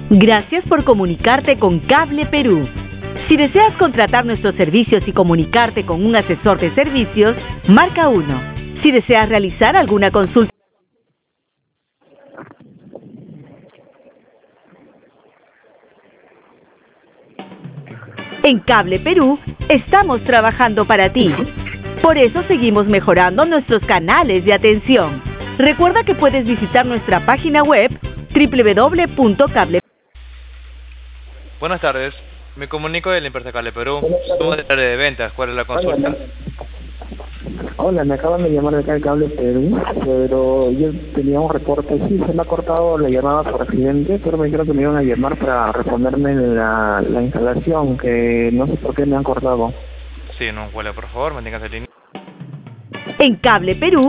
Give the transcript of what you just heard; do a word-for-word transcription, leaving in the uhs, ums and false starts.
Gracias por comunicarte con Cable Perú. Si deseas contratar nuestros servicios y comunicarte con un asesor de servicios, marca uno. Si deseas realizar alguna consulta en Cable Perú, estamos trabajando para ti. Por eso seguimos mejorando nuestros canales de atención. Recuerda que puedes visitar nuestra página web doble u doble u doble u punto cable. Buenas tardes, me comunico de la empresa Cable Perú. Somos del área de ventas. ¿Cuál es la consulta? Hola, me acaban de llamar de acá de Cable Perú, pero yo tenía un reporte, sí, se me ha cortado la llamada por accidente, pero me dijeron que me iban a llamar para responderme la, la instalación, que no sé por qué me han cortado. Sí, no cuela, por favor, manténgase en línea. En Cable Perú